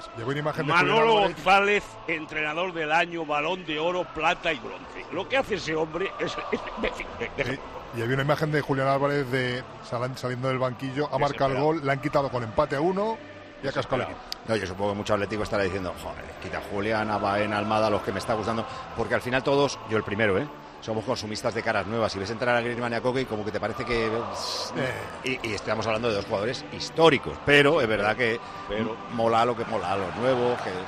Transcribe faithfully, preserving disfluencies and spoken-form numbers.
más. Llegó una imagen de Manolo González, entrenador del año, Balón de Oro, Plata y Bronce. Lo que hace ese hombre es... es, es sí, y había una imagen de Julián Álvarez de saliendo del banquillo, ha marcado el gol, le han quitado con empate a uno y ha cascado el equipo. No, yo supongo que mucho Atlético estará diciendo, joder, quita a Julián, a Baena, Almada, los que me está gustando, porque al final todos, yo el primero, ¿eh? Somos consumistas de caras nuevas. Si ves entrar a Griezmann y a Koke, como que te parece que... Eh. Y, y estamos hablando de dos jugadores históricos, pero es verdad que pero... mola lo que mola, los nuevos, que,